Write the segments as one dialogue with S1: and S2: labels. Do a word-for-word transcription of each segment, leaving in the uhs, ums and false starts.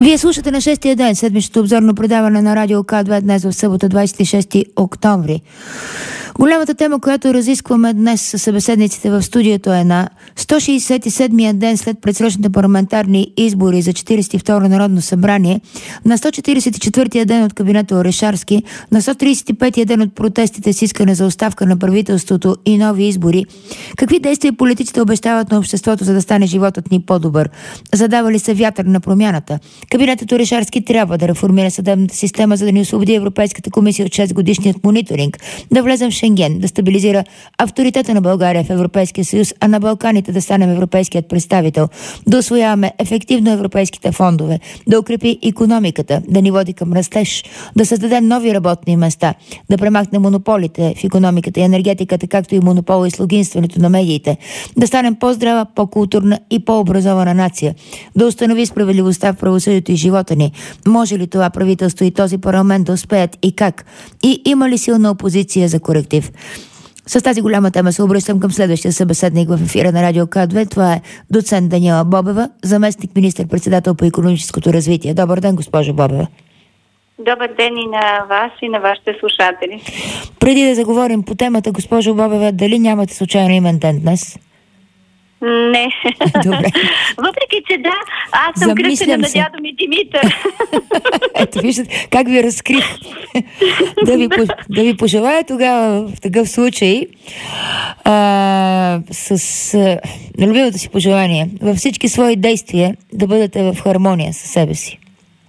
S1: Вие слушате на шестия ден седмичното обзорно предаване на Радио К две днес в събота двадесет и шести октомври. Голямата тема, която разискваме днес със събеседниците в студиото е на сто шейсет и седмия ден след предсрочните парламентарни избори за четиридесет и второ Народно събрание, на сто четиридесет и четвъртия ден от кабинета Орешарски, на сто тридесет и петия ден от протестите с искане за оставка на правителството и нови избори. Какви действия политиците обещават на обществото, за да стане животът ни по-добър? Задава ли се вятър на промяната? Кабинетът Орешарски трябва да реформира съдебната система, за да ни освободи Европейската комисия от шест годишният мониторинг, да влезем в Шенген, да стабилизира авторитета на България в Европейския съюз, а на Балканите да станем европейският представител, да усвояваме ефективно европейските фондове, да укрепи икономиката, да ни води към растеж, да създаде нови работни места, да премахне монополите в икономиката и енергетиката, както и монопола и слугинстването на медиите, да станем по-здрава, по-културна и по-образована нация, да установи справедливостта в правосъдието и живота ни. Може ли това правителство и този парламент да успеят и как? И има ли силна опозиция за коректив? С тази голяма тема се обръщам към следващия събеседник в ефира на Радио К две. Това е доцент Даниела Бобева, заместник министър-председател по икономическото развитие. Добър ден, госпожо Бобева.
S2: Добър ден и на вас, и на вашите слушатели.
S1: Преди да заговорим по темата, госпожо Бобева, дали нямате случайно имен ден днес?
S2: Не.
S1: Добре.
S2: Въпреки, че да, аз съм кръстена на дядо ми Димитър.
S1: Ето, виждате как ви разкрих. да, ви, да ви пожелая тогава в такъв случай а, с а, любимото си пожелание във всички свои действия да бъдете в хармония със себе си.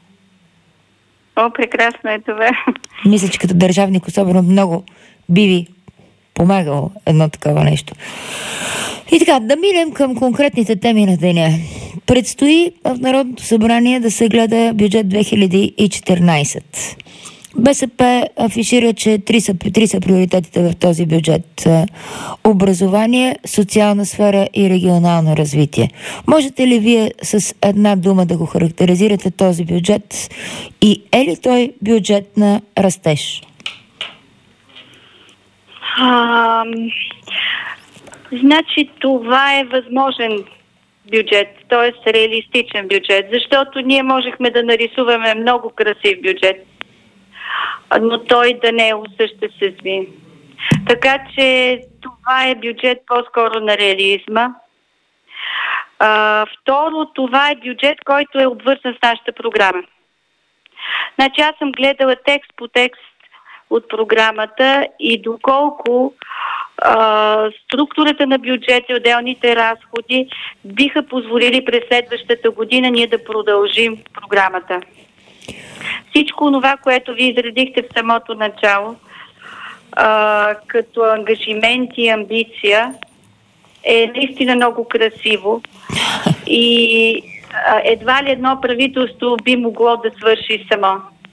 S2: О, прекрасно е това.
S1: Мисля, че като държавник особено много би ви помагало едно такова нещо. И така, да минем към конкретните теми на деня. Предстои в Народното събрание да се гледа бюджет две хиляди и четиринадесет. БСП афишира, че три са, три са приоритетите в този бюджет. Образование, социална сфера и регионално развитие. Можете ли вие с една дума да го характеризирате този бюджет? И е ли той бюджет на растеж?
S2: Ам... Значи това е възможен бюджет, т.е. реалистичен бюджет, защото ние можехме да нарисуваме много красив бюджет, но той да не е осъществим. Така че това е бюджет по-скоро на реализма. А, второ, това е бюджет, който е обвързан с нашата програма. Значи аз съм гледала текст по текст от програмата и доколко а, структурата на бюджета и отделните разходи биха позволили през следващата година ние да продължим програмата. Всичко това, което ви изредихте в самото начало, а, като ангажимент и амбиция, е наистина много красиво и а, едва ли едно правителство би могло да свърши само.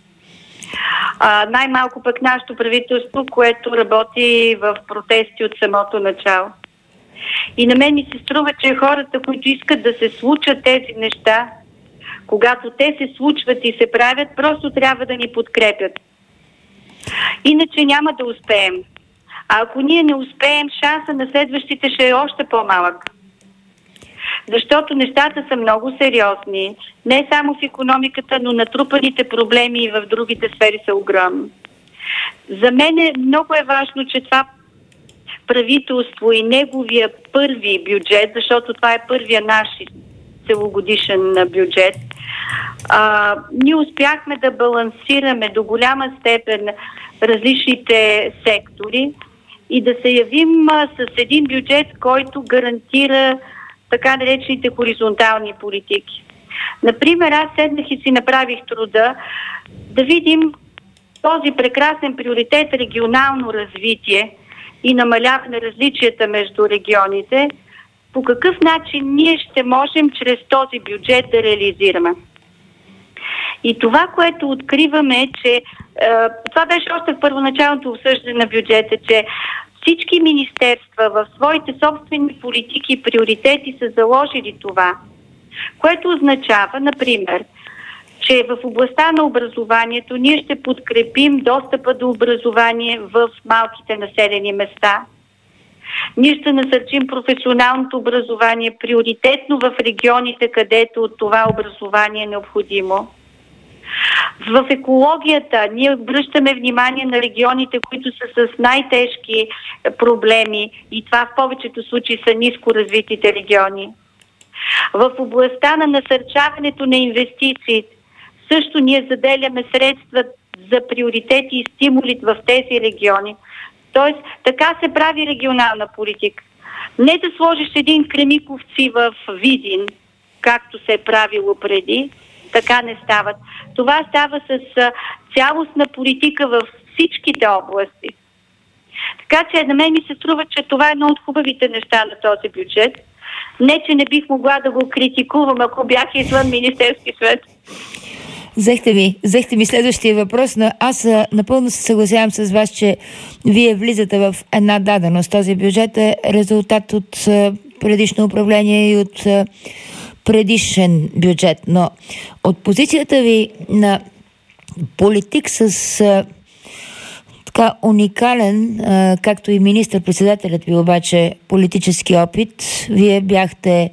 S2: А, най-малко пък нашето правителство, което работи в протести от самото начало. И на мен ми се струва, че хората, които искат да се случат тези неща, когато те се случват и се правят, просто трябва да ни подкрепят. Иначе няма да успеем. А ако ние не успеем, шанса на следващите ще е още по-малък. Защото нещата са много сериозни. Не само в икономиката, но натрупаните проблеми и в другите сфери са огромни. За мен е много е важно, че това правителство и неговия първи бюджет, защото това е първия наш целогодишен бюджет, а, ние успяхме да балансираме до голяма степен различните сектори и да се явим а, с един бюджет, който гарантира така наречените хоризонтални политики. Например, аз седнах и си направих труда да видим този прекрасен приоритет регионално развитие и намаляване на различията между регионите, по какъв начин ние ще можем чрез този бюджет да реализираме. И това, което откриваме е, че е, това беше още в първоначалното обсъждане на бюджета, че всички министерства в своите собствени политики и приоритети са заложили това, което означава, например, че в областта на образованието ние ще подкрепим достъпа до образование в малките населени места. Ние ще насърчим професионалното образование, приоритетно в регионите, където това образование е необходимо. В екологията ние обръщаме внимание на регионите, които са с най-тежки проблеми, и това в повечето случаи са ниско развитите региони. В областта на насърчаването на инвестиции също ние заделяме средства за приоритети и стимули в тези региони. Тоест, така се прави регионална политика. Не да сложиш един Кремиковци в Видин, както се е правило преди, така не стават. Това става с цялостна политика във всичките области. Така че на мен ми се струва, че това е едно от хубавите неща на този бюджет. Не, че не бих могла да го критикувам, ако бях извън Министерски съвет.
S1: Взехте ми, взехте ми следващия въпрос, но аз напълно се съгласявам с вас, че вие влизате в една даденост. Този бюджет е резултат от предишно управление и от предишен бюджет, но от позицията ви на политик с а, така уникален, а, както и министър-председателят ви обаче, политически опит, вие бяхте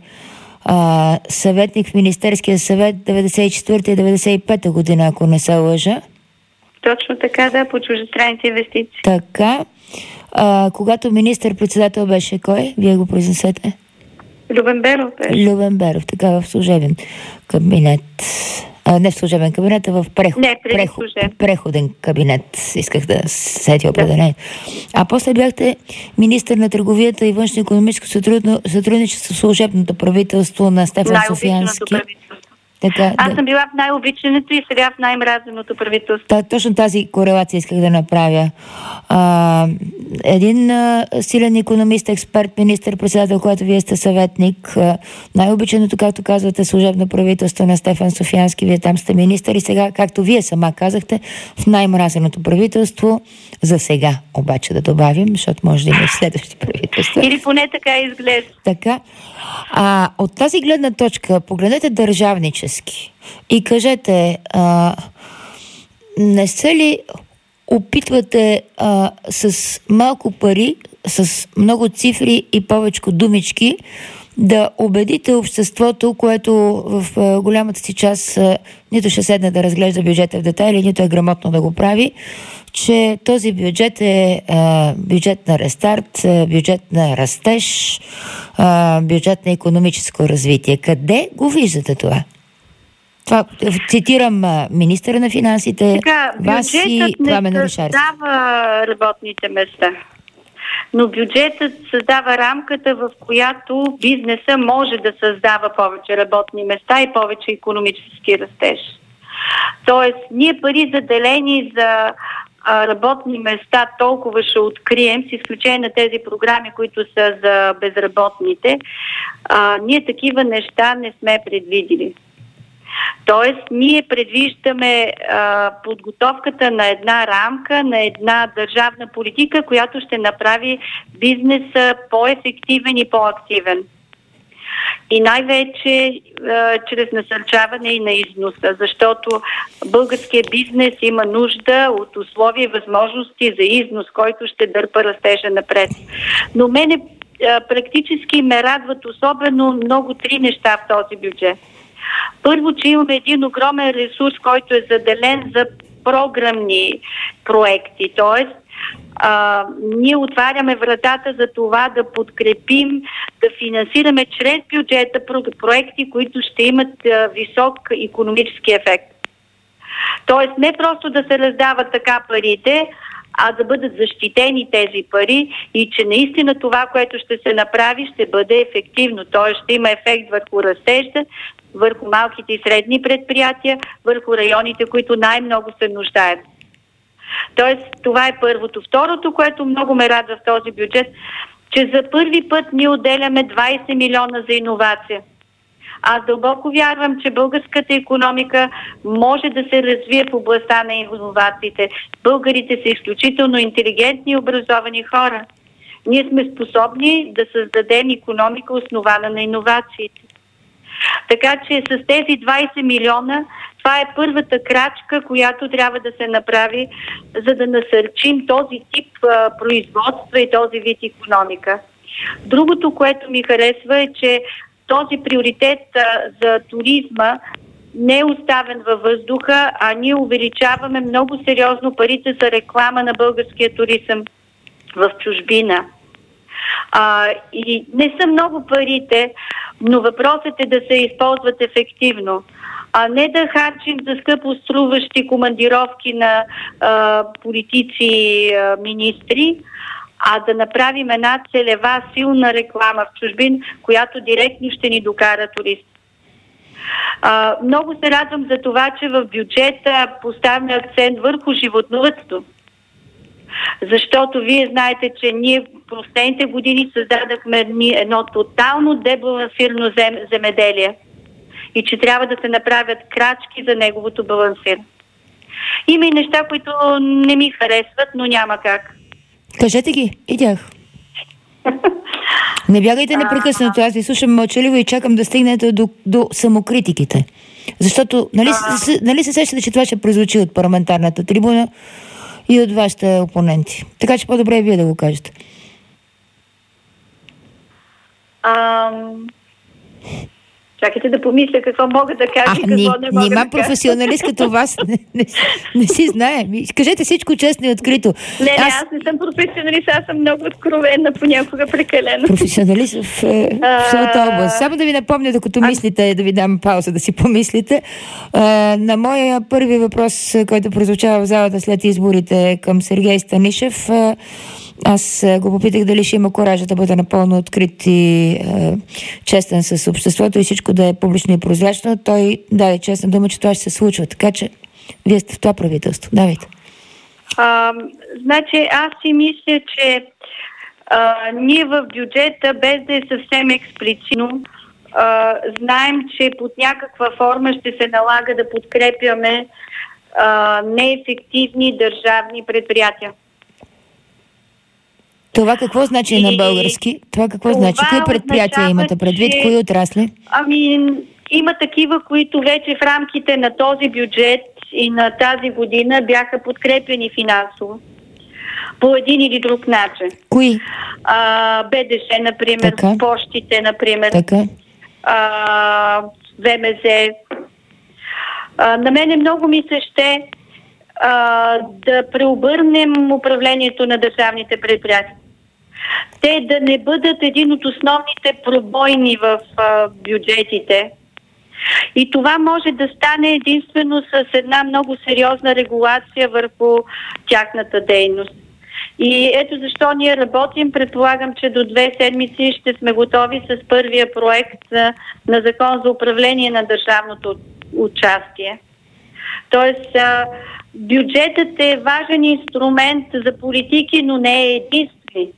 S1: а, съветник в Министерския съвет деветдесет и четвърта и деветдесет и пета година, ако не се лъжа.
S2: Точно така, да, по чуждестранните инвестиции.
S1: Така. А, когато министър-председател беше кой? Вие го произнесете.
S2: Любен Беров беше.
S1: Любен Беров, така в служебен кабинет. А, не в служебен кабинет, а в преход,
S2: не,
S1: преход, преходен кабинет. Исках да сетя определение. Да. А после бяхте министър на търговията и външно-икономическо сътрудничество в служебното правителство на Стефан Софиянски. Така,
S2: Аз
S1: да.
S2: съм била в най-обичаното и сега в най-мразеното правителство.
S1: Та, точно тази корелация исках да направя. А, един а, силен икономист, експерт, министър-председател, който вие сте съветник. А, най-обичаното, както казвате, служебно правителство на Стефан Софиянски. Вие там сте министър и сега, както вие сама казахте, в най-мразеното правителство. За сега, обаче, да добавим, защото може да има следващи правителства.
S2: Или поне така изглежда.
S1: Така. А, от тази гледна точка, погледнете държавнически и кажете, а, не се ли опитвате а, с малко пари, с много цифри и повечко думички да убедите обществото, което в а, голямата си част а, нито ще седне да разглежда бюджета в детайли, нито е грамотно да го прави, че този бюджет е а, бюджет на рестарт, бюджет на растеж, а, бюджет на икономическо развитие. Къде го виждате това? Това цитирам а, министъра на финансите,
S2: така,
S1: вас и Пламен Орешарски.
S2: Бюджетът не създава работните места, но бюджетът създава рамката, в която бизнеса може да създава повече работни места и повече икономически растеж. Тоест, ние пари заделени за а, работни места толкова ще открием, с изключение на тези програми, които са за безработните. А, ние такива неща не сме предвидили. Тоест, ние предвиждаме а, подготовката на една рамка, на една държавна политика, която ще направи бизнеса по-ефективен и по-активен. И най-вече а, чрез насърчаване и на износа, защото българският бизнес има нужда от условия и възможности за износ, който ще дърпа растежа напред. Но мене а, практически ме радват особено много три неща в този бюджет. Първо, че имаме един огромен ресурс, който е заделен за програмни проекти, т.е. А, ние отваряме вратата за това да подкрепим, да финансираме чрез бюджета проекти, които ще имат а, висок икономически ефект. Тоест не просто да се раздават така парите, а да бъдат защитени тези пари и че наистина това, което ще се направи, ще бъде ефективно. Т.е. ще има ефект върху растежа, върху малките и средни предприятия, върху районите, които най-много се нуждаят. Тоест, това е първото. Второто, което много ме радва в този бюджет, че за първи път ние отделяме двайсет милиона за иновация. Аз дълбоко вярвам, че българската икономика може да се развие в областта на иновациите. Българите са изключително интелигентни и образовани хора. Ние сме способни да създадем икономика, основана на иновациите. Така че с тези двайсет милиона, това е първата крачка, която трябва да се направи, за да насърчим този тип а, производства и този вид икономика. Другото, което ми харесва е, че този приоритет а, за туризма не е оставен във въздуха, а ние увеличаваме много сериозно парите за реклама на българския туризъм в чужбина. А, и не са много парите, но въпросът е да се използват ефективно, а не да харчим за скъпо струващи командировки на а, политици и а, министри, а да направим една целева силна реклама в чужбин, която директно ще ни докара турист. А, много се радвам за това, че в бюджета поставяме акцент върху животновъдство. Защото вие знаете, че ние в последните години създадахме едно тотално дебалансирано зем, земеделие и че трябва да се направят крачки за неговото балансиране. Има и неща, които не ми харесват, но няма как.
S1: Кажете ги, и тях. Не бягайте непрекъснато, аз ви слушам мълчаливо и чакам да стигнете до, до самокритиките. Защото, нали, с, нали се сещате, че това ще прозвучи от парламентарната трибуна и от вашите опоненти. Така че по-добре е вие да го кажете.
S2: Ам... Чакайте да помисля какво мога да кажа и какво
S1: ни,
S2: не мога
S1: нима
S2: да
S1: професионалист като вас не, не, не си знае. Кажете всичко честно и открито.
S2: Не, не, аз, аз не съм професионалист, аз съм много откровенна, понякога прекалено.
S1: Професионалист в, в своята област. Само да ви напомня, докато а... мислите, да ви дам пауза да си помислите. А, на моя първи въпрос, който прозвучава в залата след изборите към Сергей Станишев, а, аз го попитах дали ще има коража да бъде напълно открит и е, честен с обществото и всичко да е публично и прозрачно. Той даде честна дума, че това ще се случва. Така че вие сте в това правителство. Давайте.
S2: А, значи аз си мисля, че а, ние в бюджета, без да е съвсем експлицитно, а, знаем, че под някаква форма ще се налага да подкрепяме а, неефективни държавни предприятия.
S1: Това какво значи и... на български? Това какво това значи? Кои предприятия имате предвид? Че... Кои отрасли?
S2: Ами, има такива, които вече в рамките на този бюджет и на тази година бяха подкрепени финансово. По един или друг начин.
S1: Кои?
S2: А, БДЖ, например, така. Пощите, например.
S1: Така.
S2: А, ВМЗ. А, на мене много ми се ще а, да преобърнем управлението на държавните предприятия. Те да не бъдат един от основните пробойни в а, бюджетите. И това може да стане единствено с една много сериозна регулация върху тяхната дейност. И ето защо ние работим. Предполагам, че до две седмици ще сме готови с първия проект на, на закон за управление на държавното участие. Тоест, а, бюджетът е важен инструмент за политики, но не е единствен.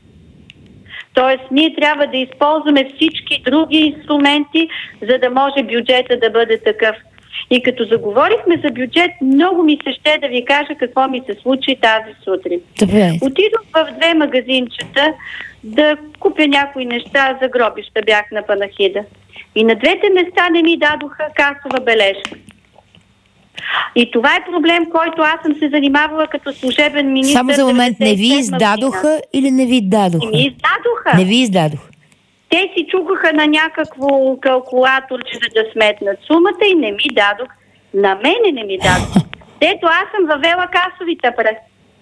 S2: Тоест, ние трябва да използваме всички други инструменти, за да може бюджета да бъде такъв. И като заговорихме за бюджет, много ми се ще да ви кажа какво ми се случи тази сутрин.
S1: Добре.
S2: Отидох в две магазинчета да купя някои неща за гробища, бях на панахида. И на двете места не ми дадоха касова бележка. И това е проблем, който аз съм се занимавала като служебен министър.
S1: Само за момент, не ви издадоха или не ви дадоха?
S2: Не ми издадоха.
S1: Не ви издадоха.
S2: Те си чукаха на някакво калкулаторче, за да сметнат сумата и не ми дадох. На мене не ми дадох. Ето аз съм въвела касовите през.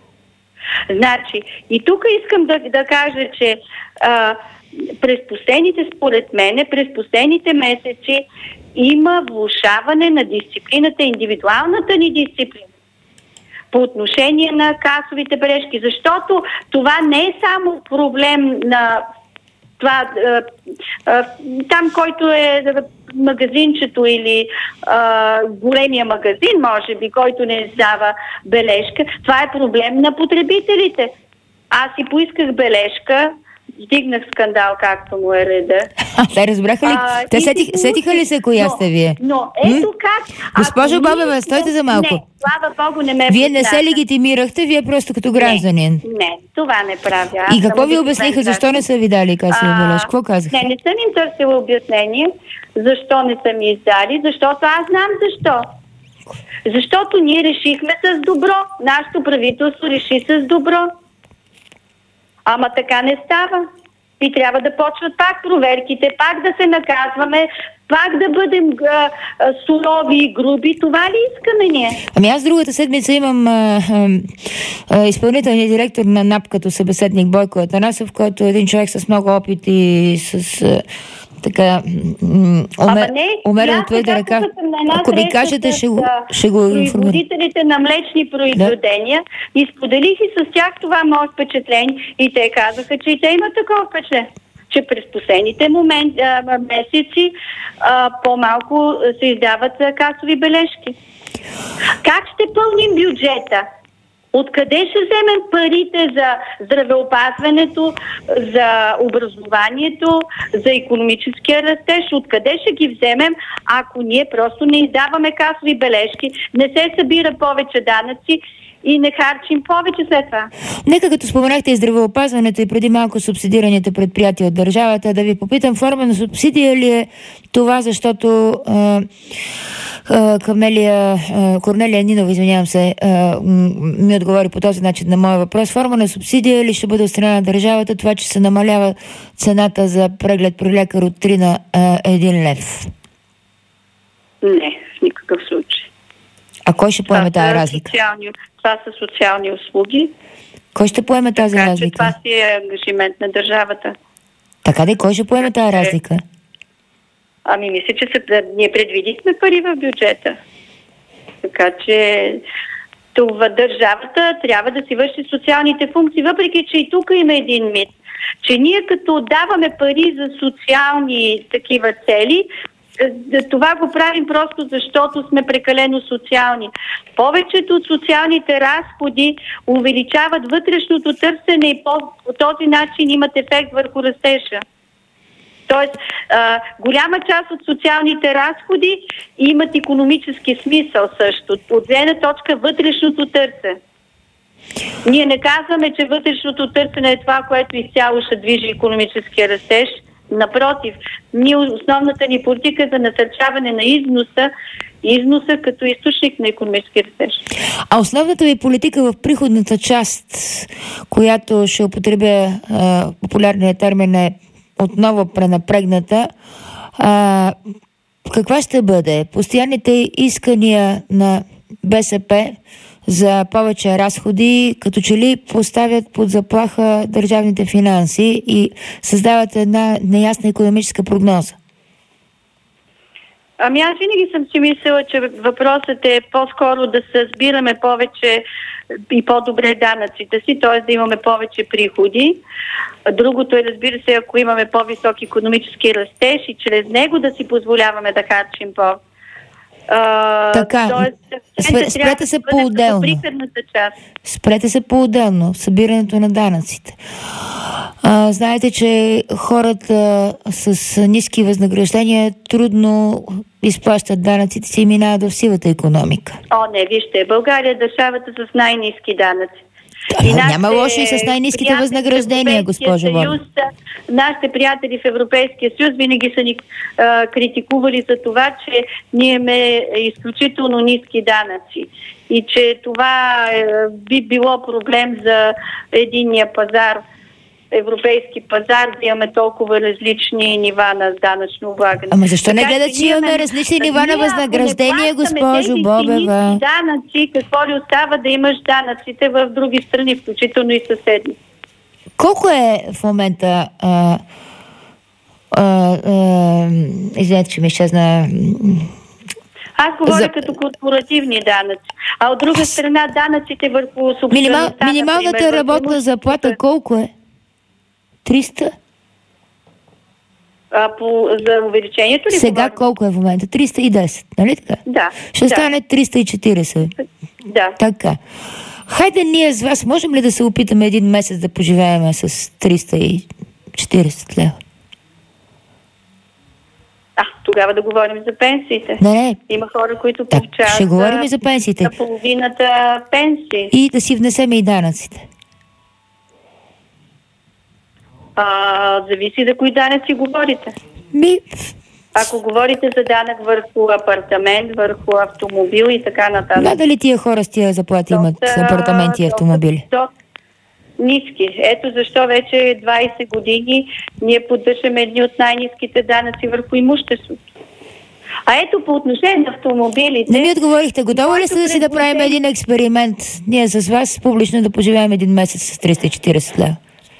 S2: Значи, и тук искам да, да кажа, че а, през последните, според мене, през последните месеци има влошаване на дисциплината, индивидуалната ни дисциплина по отношение на касовите бележки, защото това не е само проблем на това, а, а, там, който е магазинчето или а, големия магазин, може би, който не издава бележка, това е проблем на потребителите. Аз си поисках бележка, вдигнах скандал, както му е реда.
S1: Те разбраха ли? А, Те сетих, си сетиха ли се коя
S2: но,
S1: сте вие?
S2: Но ето м? как...
S1: Госпожо Бобева, стойте за малко.
S2: Не, слава Богу, не ме
S1: Вие не се легитимирахте, вие просто като гражданин.
S2: Не, не, това не правя. Аз
S1: и какво ви обясниха? Защо не са ви дали касови бележки? Какво казаха?
S2: Не, не съм им търсила обяснение. Защо не са ми издали? Защото аз знам защо. Защото ние решихме с добро. Нашето правителство реши с добро. Ама така не става. и трябва да почват пак проверките, пак да се наказваме, пак да бъдем а, а, сурови и груби. Това ли искаме ние?
S1: Ами аз другата седмица имам а, а, изпълнителния директор на НАП като събеседник Бойко Атанасов, който е един човек с много опит и с а, така умер, умерено твърде ръка. Ако ми кажете, ще го, ще го информирам.
S2: Производителите на млечни произведения да. И споделих и с тях това мое впечатление и те казаха, че и те имат такова впечатление, че през последните момент, а, месеци а, по-малко се издават а, касови бележки. Как ще пълним бюджета? Откъде ще вземем парите за здравеопазването, за образованието, за икономическия растеж? Откъде ще ги вземем, ако ние просто не издаваме касови бележки, не се събира повече данъци и не харчим повече след това?
S1: Нека като споменахте и здравеопазването и преди малко субсидираните предприятия от държавата, да ви попитам, форма на субсидия ли е това, защото а, а, Камелия, а, Корнелия Нинова, извинявам се, а, ми отговори по този начин на моя въпрос. Форма на субсидия ли ще бъде от страна на държавата това, че се намалява цената за преглед при лекар от три на един лев?
S2: Не, в никакъв случай.
S1: А кой ще поеме тази разлика?
S2: Социални, това са социални услуги.
S1: Кой ще поеме тази
S2: така,
S1: разлика?
S2: Това си е ангажимент на държавата.
S1: Така да и кой ще поеме тази разлика?
S2: Ами мисля, че се, ние предвидихме пари в бюджета. Така че това държавата трябва да си върши социалните функции, въпреки че и тук има един мит, че ние като даваме пари за социални такива цели, това го правим просто защото сме прекалено социални. Повечето от социалните разходи увеличават вътрешното търсене и по, по този начин имат ефект върху растежа. Тоест, а, голяма част от социалните разходи имат икономически смисъл също. От гледна точка вътрешното търсене. Ние не казваме, че вътрешното търсене е това, което изцяло ще движи икономическия растеж. Напротив, ние основната ни политика е за насърчаване на износа, износа като източник на икономически растеж.
S1: А основната ви политика в приходната част, която ще употребя а, популярният термин е отново пренапрегната, а, каква ще бъде? Постоянните искания на БСП за повече разходи, като че ли поставят под заплаха държавните финанси и създават една неясна икономическа прогноза?
S2: Ами аз винаги съм си мислила, че въпросът е по-скоро да събираме повече и по-добре данъците си, т.е. да имаме повече приходи. Другото е, разбира се, ако имаме по-висок икономически растеж и чрез него да си позволяваме да харчим по- Uh,
S1: така, тоест, спрете се по-отделно. Спрете се по-отделно. Събирането на данъците. А, знаете, че хората с ниски възнаграждения трудно изплащат данъците си и минават в сивата икономика.
S2: О, не, вижте, България е държавата с най-ниски данъци.
S1: Да, няма лошо и с най-ниските възнаграждения, госпожо Боб.
S2: Нашите приятели в Европейския съюз винаги са ни а, критикували за това, че ние имаме изключително ниски данъци и че това е, би било проблем за единния пазар, европейски пазар, да имаме толкова различни нива на данъчно облагане.
S1: Ама защо не гледат, че имаме различни нива на възнаграждение, госпожо Бобева?
S2: Данъци, какво ли остава да имаш данъците в други страни, включително и съседни?
S1: Колко е в момента... А, а, а, извинете, че ми изчезна...
S2: Аз говоря За... като корпоративни данъци. А от друга страна данъците върху собствеността...
S1: Минимал... Минималната например, работна заплата колко е? триста?
S2: А, по, за увеличението ли?
S1: Сега говорим? Колко е в момента? триста и десет, нали така?
S2: Да.
S1: Ще
S2: да.
S1: стане триста и четиридесет.
S2: Да.
S1: Така. Хайде ние с вас, можем ли да се опитаме един месец да поживеем с триста и четиридесет лева?
S2: А, тогава да говорим за пенсиите.
S1: Не, не.
S2: Има хора, които получават...
S1: Ще говорим и за пенсиите.
S2: На половината пенсии.
S1: И да си внесем и данъците.
S2: А, зависи за кои данъци говорите.
S1: Ми...
S2: Ако говорите за данък върху апартамент, върху автомобил и така нататък.
S1: Да, дали тия хора с тия заплати имат апартаменти и автомобили?
S2: То, ниски. Ето защо вече двайсет години ние поддържаме едни от най-ниските данъци върху имуществото. А ето по отношение на автомобилите...
S1: Не ми отговорихте, готова ли сте да си да правим един експеримент? Ние с вас публично да поживеем един месец с триста и четирийсет лева.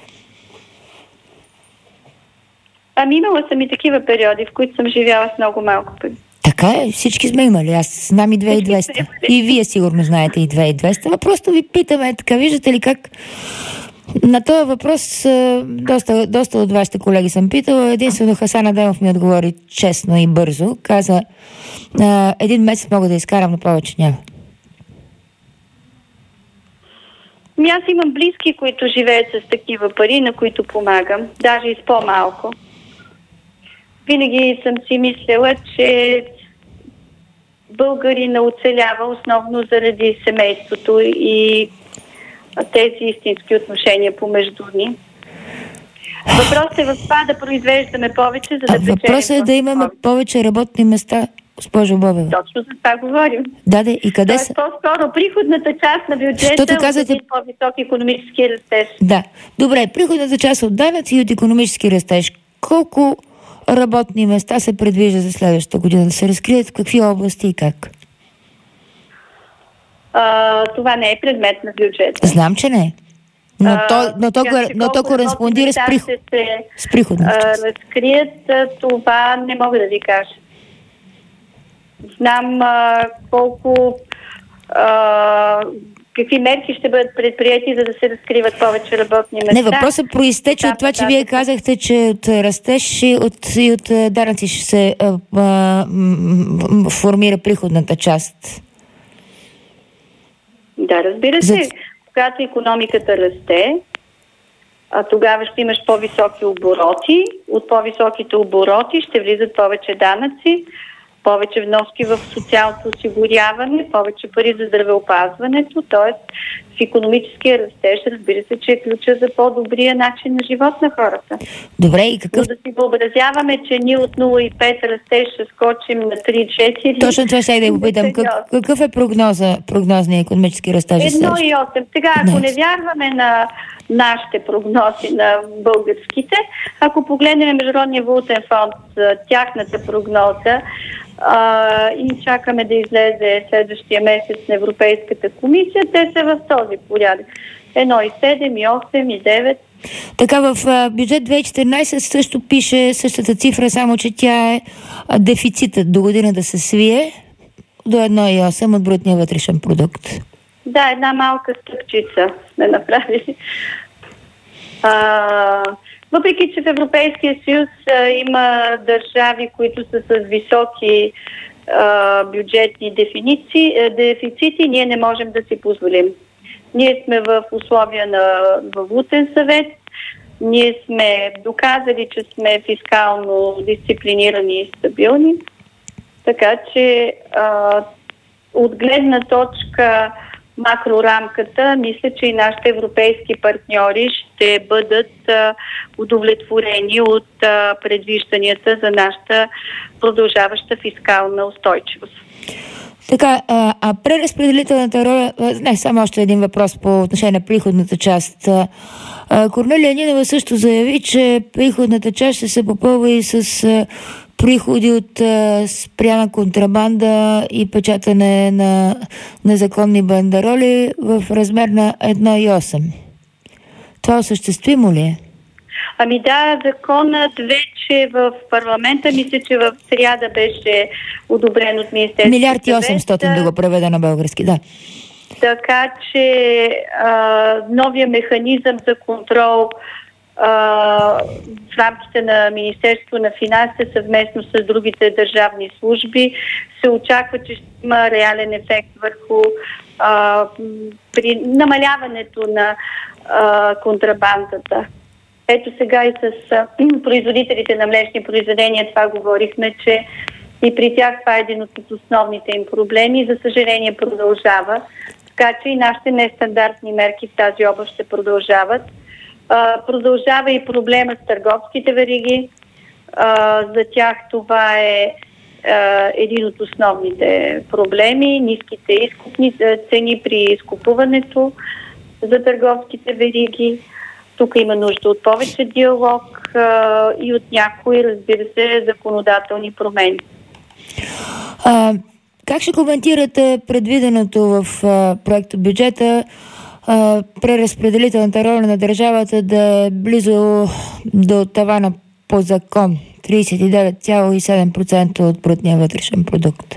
S2: Ами имала съм и такива периоди, в които съм живяла с много малко пари.
S1: Така е, всички сме имали. Аз знам и две хиляди и двеста. И вие сигурно знаете и две хиляди и двеста. Но просто ви питаме, така виждате ли как... На този въпрос доста, доста от вашите колеги съм питала. Единствено Хасан Адемов ми отговори честно и бързо. Каза, един месец мога да изкарам, но повече няма.
S2: Ами аз имам близки, които живеят с такива пари, на които помагам. Даже и с по-малко. Винаги съм си мислела, че българина оцелява основно заради семейството и тези истински отношения помежду ни. Въпросът е в това да произвеждаме повече, за да печелим.
S1: Въпросът е да имаме повече работни места, госпожо Бобева.
S2: Точно за това говорим.
S1: Да, да, и къде са?
S2: По-скоро приходната част на бюджета казвате... от по-висок икономически растеж.
S1: Да. Добре, приходната част от данъци и от икономически растеж. Колко работни места се предвижда за следващата година? Да се разкрият в какви области и как?
S2: А, това не е предмет на бюджета.
S1: Знам, че не е. Но а, то, но то, но то кореспондира с, приход, се, с приходната част.
S2: Разкрият, това не мога да ви кажа. Знам а, колко а, какви мерки ще бъдат предприяти, за да се разкриват повече работни места.
S1: Не, въпросът проистече от това, че вие казахте, че от растеж и от, и от данъци ще се а, а, формира приходната част.
S2: Да, разбира се. За... Когато икономиката расте, а тогава ще имаш по-високи обороти. От по-високите обороти ще влизат повече данъци, повече вноски в социалното осигуряване, повече пари за здравеопазването, т.е. в икономическия растеж, разбира се, че е ключа за по-добрия начин на живот на хората.
S1: Добре, и какъв...
S2: Но да си въобразяваме, че ние от нула цяло и пет растеж ще скочим на три цяло четири.
S1: Точно това ще да я попитам. Как, какъв е прогноза, прогнозния икономически растеж?
S2: едно цяло осем. Сега, ако не вярваме на нашите прогнози, на българските, ако погледнем Международния валутен фонд, тяхната прогноза, Uh, и чакаме да излезе следващия месец на Европейската комисия, те са в този порядък. едно цяло седем, и осем, и девет.
S1: Така, в uh, бюджет две хиляди и четиринадесета също пише същата цифра, само че тя е uh, дефицитът до година да се свие до едно цяло осем от брутния вътрешен продукт.
S2: Да, една малка стъпчица сме направили. Uh, Въпреки че в Европейския съюз а, има държави, които са с високи а, бюджетни дефиници, а, дефицити, ние не можем да си позволим. Ние сме в условия на валутен съвет, ние сме доказали, че сме фискално дисциплинирани и стабилни, така че а, от гледна точка макрорамката, мисля, че и нашите европейски партньори ще бъдат а, удовлетворени от а, предвижданията за нашата продължаваща фискална устойчивост.
S1: Така, а, а преразпределителната роля... Не, само още един въпрос по отношение на приходната част. А, Корнелия Нинова също заяви, че приходната част ще се попълва и с а, приходи от а, спряна контрабанда и печатане на незаконни бандероли в размер на едно цяло осем. Това осъществимо ли е?
S2: Ами да, законът вече в парламента, мисля, че в сряда беше одобрен от Министерството.
S1: Милиард и осемстотин да го преведа на български, да.
S2: Така че а, новия механизъм за контрол а, в рамките на Министерството на финансите съвместно с другите държавни служби се очаква, че ще има реален ефект върху а, при намаляването на а, контрабандата. Ето сега и с а, производителите на млечни произведения това говорихме, че и при тях това е един от основните им проблеми. За съжаление продължава. Така че и нашите нестандартни мерки в тази област ще продължават. А, продължава и проблема с търговските вериги. А, за тях това е а, един от основните проблеми. Ниските изкупни цени при изкупуването. за търговските вериги. Тук има нужда от повече диалог а, и от някои, разбира се, законодателни промени.
S1: А, как ще коментирате предвиденото в а, проекта бюджета а, преразпределителната роля на държавата да е близо до тавана по закон тридесет и девет цяло и седем процента от брутния вътрешен продукт?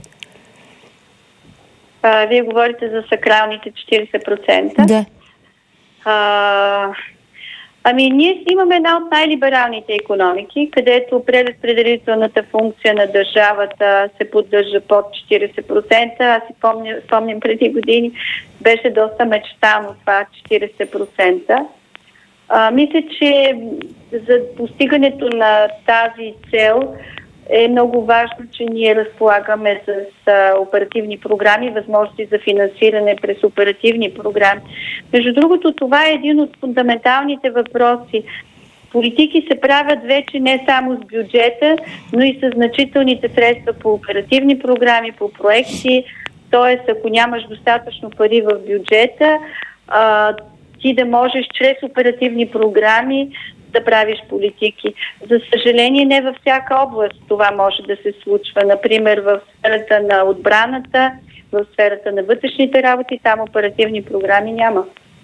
S2: А, вие говорите за сакралните четиридесет процента?
S1: Да.
S2: А, ами ние имаме една от най-либералните икономики, където преразпределителната функция на държавата се поддържа под четиридесет процента. Аз си помня, спомням преди години, беше доста мечтано това четиридесет процента. А, мисля, че за постигането на тази цел е много важно, че ние разполагаме с а, оперативни програми, възможности за финансиране през оперативни програми. Между другото, това е един от фундаменталните въпроси. Политики се правят вече не само с бюджета, но и с значителните средства по оперативни програми, по проекти. Тоест, ако нямаш достатъчно пари в бюджета, а, ти да можеш чрез оперативни програми да правиш политики. За съжаление, не във всяка област това може да се случва. Например, в сферата на отбраната, в сферата на вътрешните работи, там оперативни програми няма.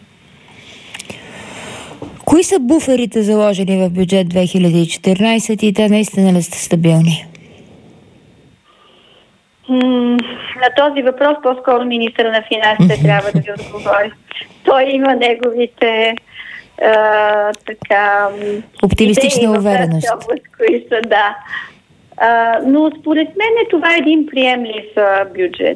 S1: Кои са буферите заложени в бюджет две хиляди и четиринадесета и те наистина ли сте стабилни?
S2: М- на този въпрос по-скоро министъра на финансите трябва да ви отговори. Той има неговите Uh, така,
S1: оптимистична увереност.
S2: Област, кои са, да. Uh, но според мен това е един приемлив uh, бюджет.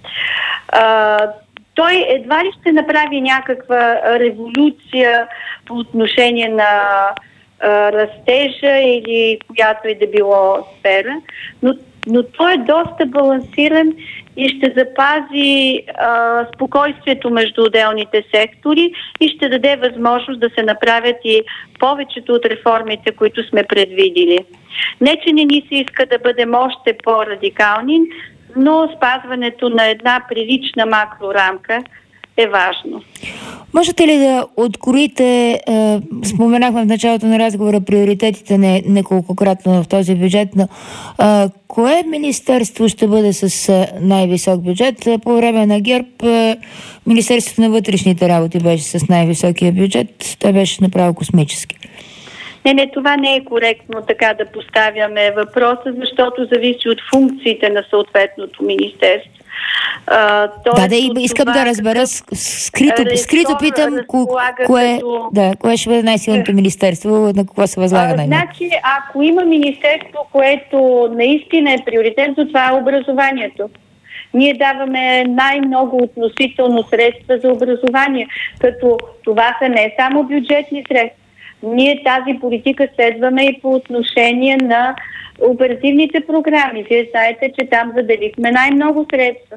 S2: Uh, той едва ли ще направи някаква революция по отношение на uh, растежа или която и да било сфера, но, но той е доста балансиран и ще запази а, спокойствието между отделните сектори и ще даде възможност да се направят и повечето от реформите, които сме предвидили. Не, че не ни се иска да бъдем още по-радикални, но спазването на една прилична макрорамка е важно.
S1: Можете ли да откроите, е, споменахме в началото на разговора приоритетите не, неколкократно в този бюджет, но е, кое министерство ще бъде с е, най-висок бюджет? По време на ГЕРБ е, Министерството на вътрешните работи беше с най-високия бюджет. Той беше направо космически.
S2: Не, не, това не е коректно така да поставяме въпроса, защото зависи от функциите на съответното министерство. Uh,
S1: да, да, и искам това, да разбера, скрито, скрито питам, кое, като... да, кое ще бъде най-силното министерство, на какво се възлага най-много?
S2: Значи, ако има министерство, което наистина е приоритетно, това е образованието. Ние даваме най-много относително средства за образование, като това са не само бюджетни средства. Ние тази политика следваме и по отношение на оперативните програми. Вие знаете, че там заделихме най-много средства.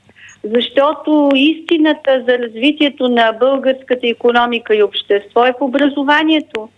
S2: Защото истината за развитието на българската икономика и общество е в образованието.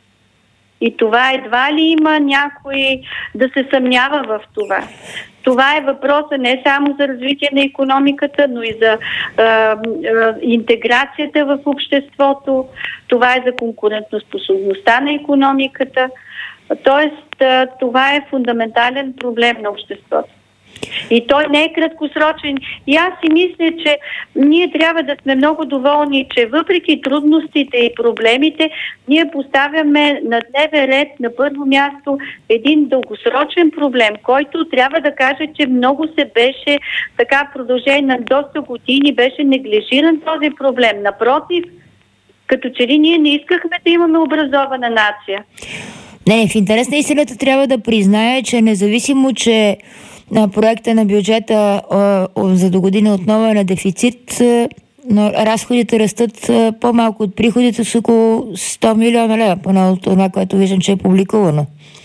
S2: И това едва ли има някой да се съмнява в това. Това е въпроса не само за развитие на икономиката, но и за а, а, интеграцията в обществото. Това е за конкурентоспособността на икономиката. Тоест, а, това е фундаментален проблем на обществото. И той не е краткосрочен. И аз си мисля, че ние трябва да сме много доволни, че въпреки трудностите и проблемите, ние поставяме на дневен ред на първо място един дългосрочен проблем, който трябва да кажа, че много се беше така в продължение на доста години беше неглижиран този проблем. Напротив, като че ли ние не искахме да имаме образована нация.
S1: Не, в интерес на истината трябва да призная, че независимо, че на проекта на бюджета а, за до година отново е на дефицит, а, но разходите растат а, по-малко от приходите с около сто милиона лева, поне от това, което виждам, че е публикувано.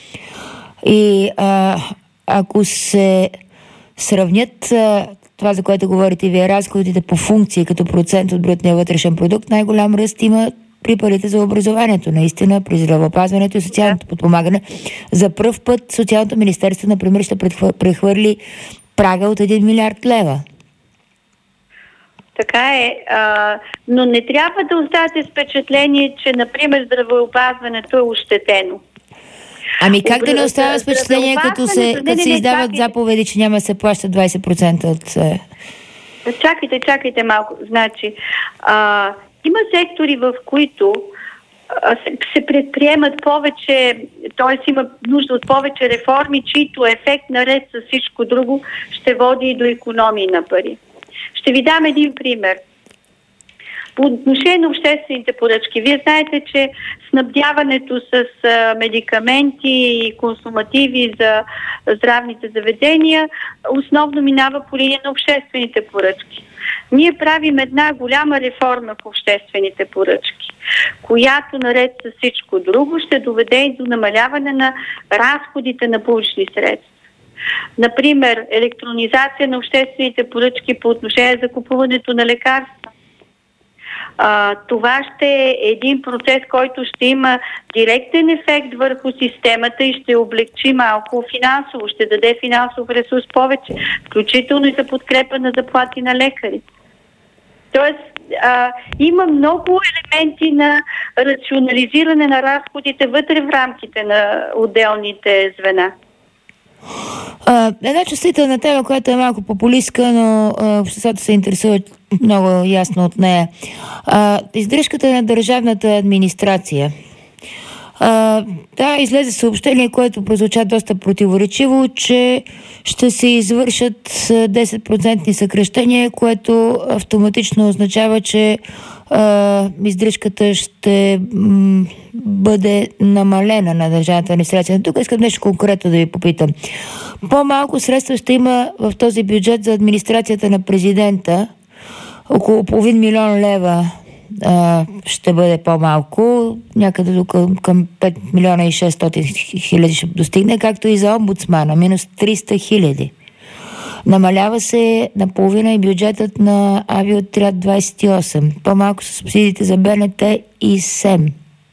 S1: И а, ако се сравнят а, това, за което говорите вие, разходите по функции като процент от брутния вътрешен продукт, най-голям ръст има при парите за образованието, наистина, при здравеопазването и социалното подпомагане. За пръв път Социалното министерство, например, ще прехвърли прага от един милиард лева.
S2: Така е, а, но не трябва да оставате с впечатление, че, например, здравеопазването е ощетено.
S1: Ами как да не остава с впечатление, като се,
S2: не,
S1: като
S2: не,
S1: се
S2: не,
S1: издават
S2: чакайте.
S1: заповеди, че няма да се плаща двайсет процента от...
S2: Чакайте, чакайте малко. Значи, а, има сектори, в които а, се, се предприемат повече, т.е. има нужда от повече реформи, чието ефект наред с всичко друго ще води и до икономии на пари. Ще ви дам един пример. По отношение на обществените поръчки, вие знаете, че снабдяването с а, медикаменти и консумативи за здравните заведения основно минава по линия на обществените поръчки. Ние правим една голяма реформа в обществените поръчки, която наред с всичко друго ще доведе и до намаляване на разходите на публични средства. Например, електронизация на обществените поръчки по отношение за купуването на лекарства. А, това ще е един процес, който ще има директен ефект върху системата и ще облегчи малко финансово, ще даде финансов ресурс повече, включително и за подкрепа на заплати на лекарите. Тоест, а, има много елементи на рационализиране на разходите вътре в рамките на отделните звена.
S1: А, една чувствителна тема, която е малко популистка, но а, обществото се интересува много ясно от нея. А, издръжката на държавната администрация. А, да, излезе съобщение, което прозвуча доста противоречиво, че ще се извършат десет процентни съкращения, което автоматично означава, че а, издръжката ще м- бъде намалена на държавната администрация. Тук искам нещо конкретно да ви попитам. По-малко средства ще има в този бюджет за администрацията на президента. Около половин милион лева а, ще бъде по-малко. Някъде до към, към пет милиона и шестстотин хиляди ще достигне, както и за омбудсмана. Минус триста хиляди. Намалява се наполовина и бюджетът на Авиоотряд двайсет и осем. По-малко са субсидиите за БНТ и СЕМ.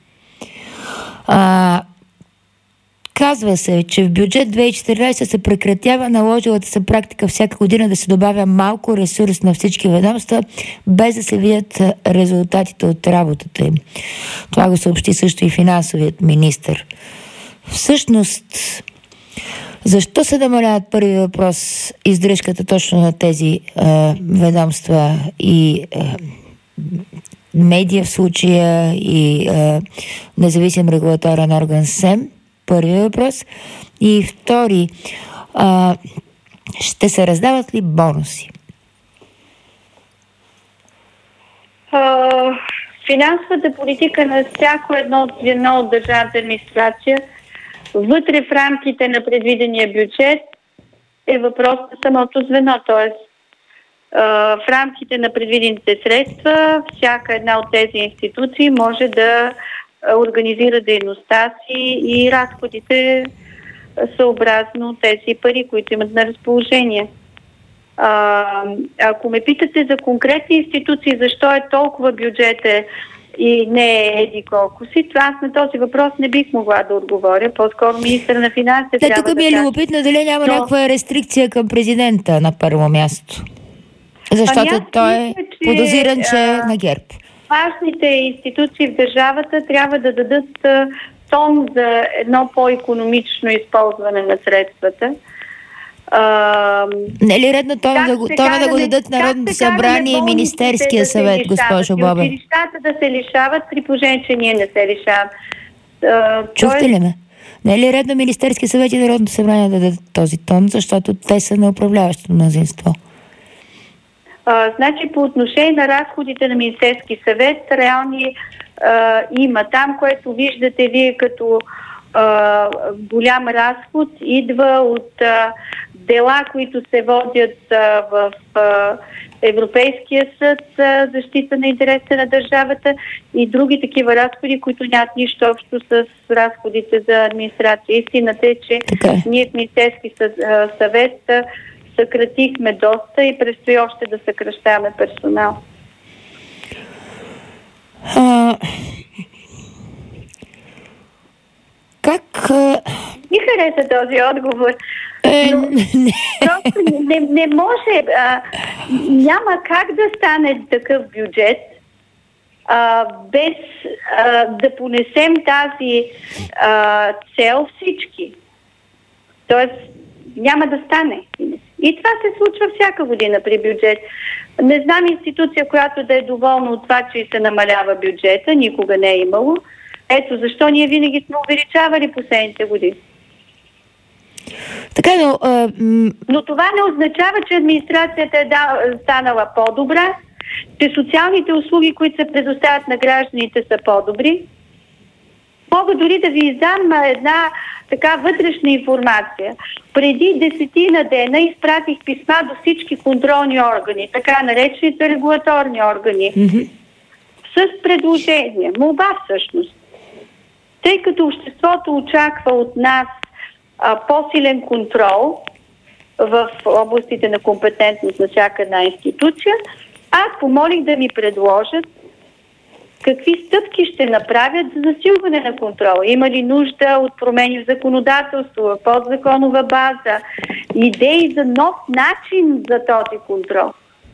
S1: А, казва се, че в бюджет две хиляди и четиринадесета се прекратява наложилата се практика всяка година да се добавя малко ресурс на всички ведомства, без да се видят резултатите от работата им. Това го съобщи също и финансовият министър. Всъщност, защо се намаляват, първи въпрос, издръжката точно на тези а, ведомства и а, медия в случая и а, независим регулаторен орган СЕМ? Първи въпрос. И втори, а, ще се раздават ли бонуси?
S2: А, финансовата политика на всяко едно от звено от държавната администрация вътре в рамките на предвидения бюджет е въпрос на самото звено. Т.е. в рамките на предвидените средства всяка една от тези институции може да организира дейността си и разходите съобразно тези пари, които имат на разположение. А, ако ме питате за конкретни институции, защо е толкова бюджета и не е еди колко си, това аз на този въпрос не бих могла да отговоря. По-скоро министър на финансите
S1: Те,
S2: трябва
S1: тук
S2: да
S1: ми е
S2: каже.
S1: любопитно дали няма
S2: Но...
S1: някаква рестрикция към президента на първо място. Защото
S2: ами
S1: той е
S2: мисля, че,
S1: подозиран, че е на ГЕРБ.
S2: Важните институции в държавата трябва да дадат а, тон за едно по-икономично използване на средствата. А,
S1: Не е ли редно тона да го, тона да го дадат Народното събрание и Министерския съвет, да госпожо Бобева?
S2: Училищата да се лишават, при положение, че ние не се лишават.
S1: Чухте ли ме? Не е ли редно Министерския съвет и Народното събрание да дадат този тон, защото те са на управляващото мнозинство?
S2: А, значи по отношение на разходите на Министерски съвет, реални а, има. Там, което виждате вие като а, голям разход, идва от а, дела, които се водят а, в а, Европейския съд за защита на интересите на държавата и други такива разходи, които нямат нищо общо с разходите за администрация. Истината е, че
S1: така.
S2: Ние в Министерски съвет съкратихме доста и предстои още да съкращаваме персонал.
S1: А... Как... А...
S2: Ми хареса този отговор.
S1: Е,
S2: но
S1: не.
S2: просто не, не може. А, няма как да стане такъв бюджет, а, без а, да понесем тази а, цел всички. Тоест, няма да стане. И това се случва всяка година при бюджет. Не знам институция, която да е доволна от това, че се намалява бюджета. Никога не е имало. Ето защо ние винаги сме увеличавали последните години.
S1: Така, но, а, м...
S2: но това не означава, че администрацията е да, станала по-добра, че социалните услуги, които се предоставят на гражданите, са по-добри. Мога дори да ви издам една така вътрешна информация. Преди десетина дена изпратих писма до всички контролни органи, така наречените регулаторни органи, mm-hmm. с предложение, молба всъщност. Тъй като обществото очаква от нас а, по-силен контрол в областите на компетентност на всяка една институция, аз помолих да ми предложат какви стъпки ще направят за засилване на контрола. Има ли нужда от промени в законодателство, в подзаконова база, идеи за нов начин за този контрол?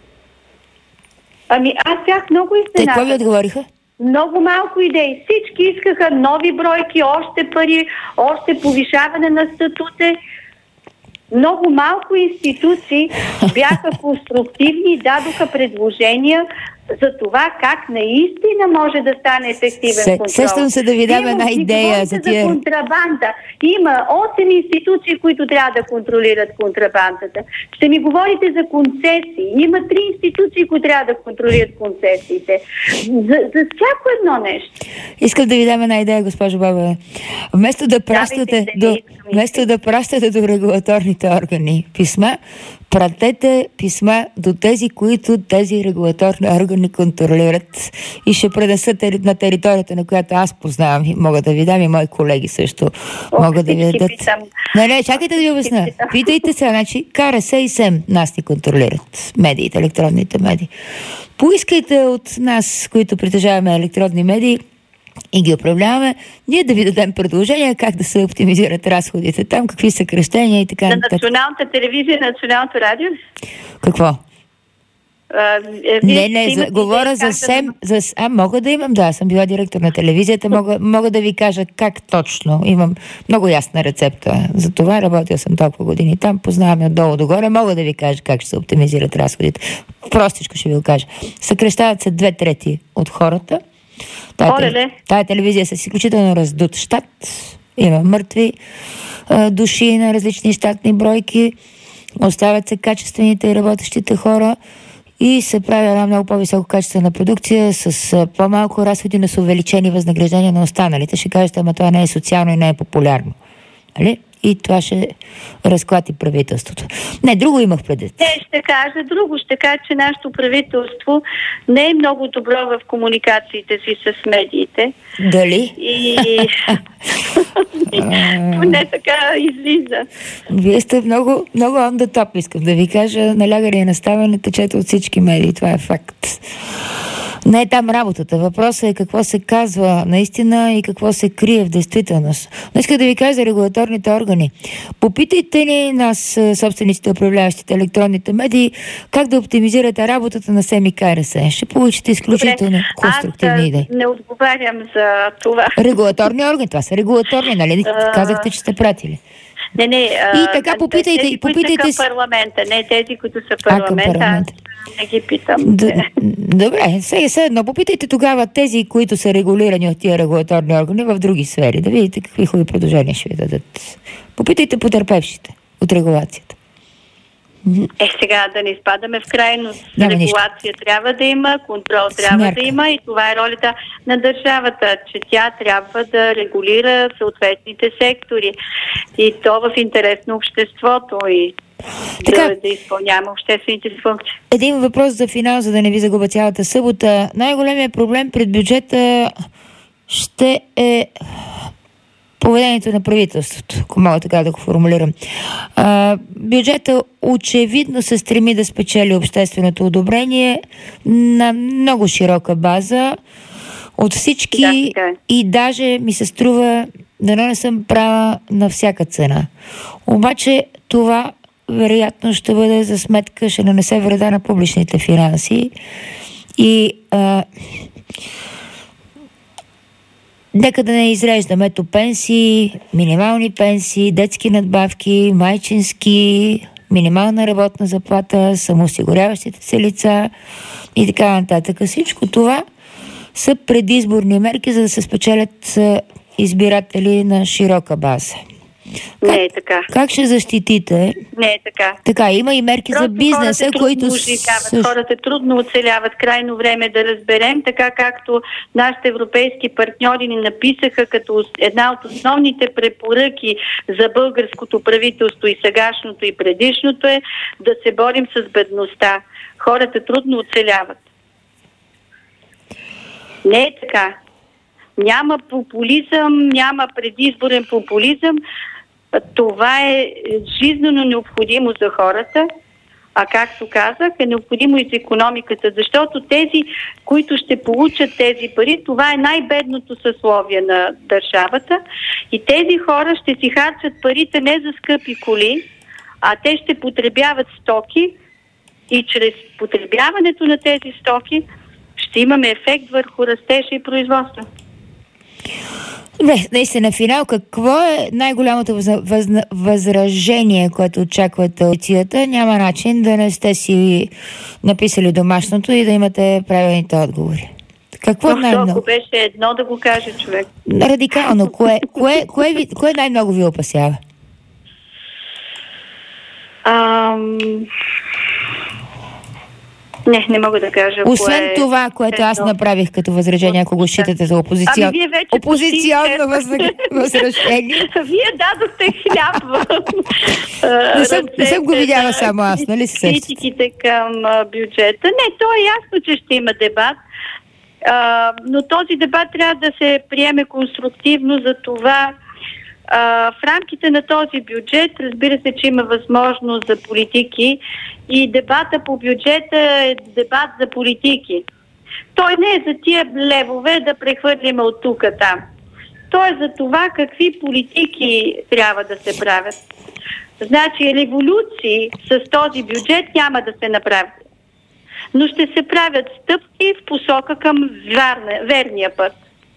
S2: Ами аз бях много изненадан.
S1: Те какво ви отговориха?
S2: Много малко идеи. Всички искаха нови бройки, още пари, още повишаване на статути. Много малко институции бяха конструктивни и дадоха предложения за това как наистина може да стане ефективен
S1: се,
S2: контрол.
S1: Сещам се да ви дам една идея за тия...
S2: за контрабанда. Има осем институции, които трябва да контролират контрабандата. Ще ми говорите за концесии. Има три институции, които трябва да контролират концесиите. За, за всяко едно нещо.
S1: Искам да ви дам една идея, госпожо Бабева. Вместо да пращате, до, вместо да пращате до регулаторните органи писма, пратете писма до тези, които тези регулаторни органи контролират и ще пренесат на територията, на която аз познавам и мога да ви дам, и мои колеги също
S2: О,
S1: могат да ви дадат.
S2: Питам.
S1: Не, не, чакайте да ви обясня. Питайте се, значи КРС и СЕМ нас ни контролират, медиите, електронните медии. Поискайте от нас, които притежаваме електронни медии и ги управляваме, ние да ви дадем предложения как да се оптимизират разходите там, какви са кръщения и така нататък.
S2: На националната телевизия, националното радио?
S1: Какво?
S2: А, е,
S1: не, не, за, говоря за СЕМ. Да... За, а, мога да имам, да, съм била директор на телевизията, мога, мога да ви кажа как точно. Имам много ясна рецепта. За това работил съм толкова години там, познавам отдолу догоре, мога да ви кажа как ще се оптимизират разходите. Простичко ще ви го кажа. Съкръщават се две трети от хората. Тая, тая телевизия с изключително раздут щат. Има мъртви а, души на различни щатни бройки. Оставят се качествените и работещите хора и се прави една много по-високо качествена продукция с а, по-малко разходи, но с увеличени възнаграждения на останалите. Ще кажете, ама това не е социално и не е популярно. Али? И това ще разклати правителството. Не, друго имах предвид.
S2: Не, ще кажа друго. Ще кажа, че нашето правителство не е много добро в комуникациите си с медиите.
S1: Дали?
S2: И не така излиза.
S1: Вие сте много, много on the top, искам да ви кажа. Налягане и наставане течете от всички медии. Това е факт. Не е там работата. Въпросът е какво се казва наистина и какво се крие в действителност. Но искам да ви кажа за регулаторните органи. Попитайте ни нас, собствениците, управляващите електронните медии, как да оптимизирате работата на СЕМ и КРС. Ще получите изключително Добре. конструктивни идеи.
S2: Аз не отговарям за това.
S1: Регулаторни органи. Това са регулаторни, нали? Казахте, че сте пратили.
S2: Не, не.
S1: И така попитайте,
S2: тези,
S1: попитайте
S2: които са към парламента, не тези, които са парламента.
S1: А, парламента.
S2: Не ги питам.
S1: Д- добре, сега все едно. Попитайте тогава тези, които са регулирани от тия регулаторни органи в други сфери, да видите какви хубави предложения ще ви дадат. Попитайте потерпевшите от регулацията.
S2: Е, сега да не изпадаме в крайност.
S1: Няма
S2: Регулация
S1: нищо.
S2: трябва да има, контрол трябва
S1: Смерка.
S2: да има и това е ролята на държавата, че тя трябва да регулира съответните сектори. И то в интерес на обществото и
S1: така,
S2: да, да изпълняваме обществените функции.
S1: Един въпрос за финал, за да не ви загубя цялата събота. Най-големият проблем пред бюджета ще е поведението на правителството, ако мога така да го формулирам. А, бюджета очевидно се стреми да спечели общественото одобрение на много широка база от всички
S2: да, да.
S1: И даже ми се струва, дано не съм права, на всяка цена. Обаче това вероятно ще бъде за сметка, ще нанесе вреда на публичните финанси. И а, нека да не изреждаме ето пенсии, минимални пенсии, детски надбавки, майчински, минимална работна заплата, самоосигуряващите се лица и така нататък. Всичко това са предизборни мерки, за да се спечелят избиратели на широка база.
S2: Не е така.
S1: Как ще защитите?
S2: Не е така.
S1: Така, има и мерки
S2: Просто
S1: за бизнеса, които...
S2: Също... Хората трудно оцеляват. Крайно време да разберем, така както нашите европейски партньори ни написаха като една от основните препоръки за българското правителство и сегашното и предишното е да се борим с бедността. Хората трудно оцеляват. Не е така. Няма популизъм, няма предизборен популизъм. Това е жизнено необходимо за хората, а както казах, е необходимо и за икономиката, защото тези, които ще получат тези пари, това е най-бедното съсловие на държавата и тези хора ще си харчат парите не за скъпи коли, а те ще потребяват стоки и чрез потребяването на тези стоки ще имаме ефект върху растежа и производство.
S1: Добре, наистина финал. Какво е най-голямото въз... Въз... възражение, което очаквате от опозицията? Няма начин да не сте си написали домашното и да имате правилните отговори. Какво е най-много?
S2: Ако беше едно да го каже човек.
S1: Радикално. Кое, кое, кое, ви... кое най-много ви опасява?
S2: Ам... Не, не мога да кажа.
S1: Освен
S2: кое...
S1: това, което аз направих като възражение, ако го считате за опозицион...
S2: ами, вие вече
S1: опозиционно въз... възражение.
S2: Вие дадохте хляб.
S1: не, съм, не съм го видяла само аз, нали се сещате?
S2: Критиките към бюджета. Не, то е ясно, че ще има дебат. А, но този дебат трябва да се приеме конструктивно, за това Uh, в рамките на този бюджет, разбира се, че има възможност за политики и дебата по бюджета е дебат за политики. Той не е за тия левове да прехвърлиме от тук там. Той е за това какви политики трябва да се правят. Значи революции с този бюджет няма да се направят. Но ще се правят стъпки в посока към верна, верния път.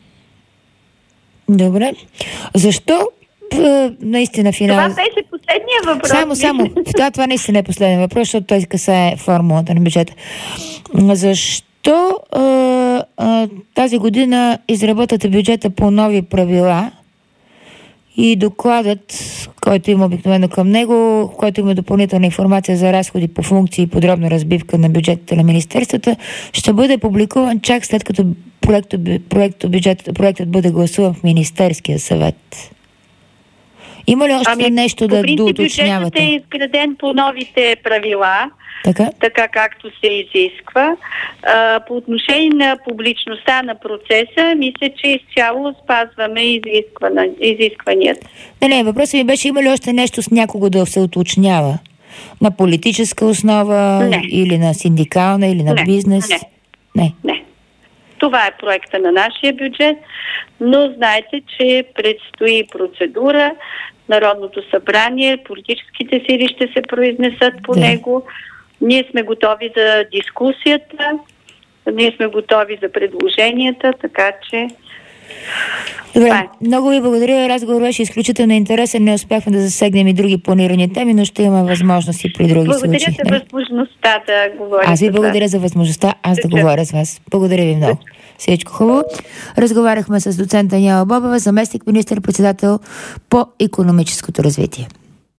S1: Добре. Защо наистина финал...
S2: Това беше последния въпрос.
S1: Само, само. Това, това наистина е последния въпрос, защото той касае формулата на бюджета. Защо а, а, тази година изработвате бюджета по нови правила и докладът, който има обикновено към него, в който има допълнителна информация за разходи по функции и подробна разбивка на бюджетите на министерствата, ще бъде публикуван чак след като проекто, проекто бюджет, проектът бъде гласуван в Министерския съвет? Има ли още
S2: ами,
S1: нещо да доуточнявате?
S2: По принцип бюджетът е изграден по новите правила, така, така както се изисква. А, по отношение на публичността на процеса, мисля, че изцяло спазваме изисквана, изискванията.
S1: Не, не, въпросът ми беше, има ли още нещо с някого да се уточнява? На политическа основа
S2: не.
S1: Или на синдикална, или на
S2: не,
S1: бизнес?
S2: Не.
S1: не.
S2: Не. Това е проекта на нашия бюджет, но знаете, че предстои процедура. Народното събрание, политическите сили ще се произнесат по да. него. Ние сме готови за дискусията, ние сме готови за предложенията, така че...
S1: Добре, а. много ви благодаря. Разговор беше изключително интересен. Не успяхме да засегнем и други планирани теми, но ще има възможности при други
S2: благодаря
S1: случаи.
S2: Благодаря за възможността да говоря.
S1: Аз ви благодаря за възможността аз да говоря с вас. Благодаря ви много. Всичко хубаво. Разговаряхме с доцент Даниела Бобева, заместник министър-председател по икономическото развитие.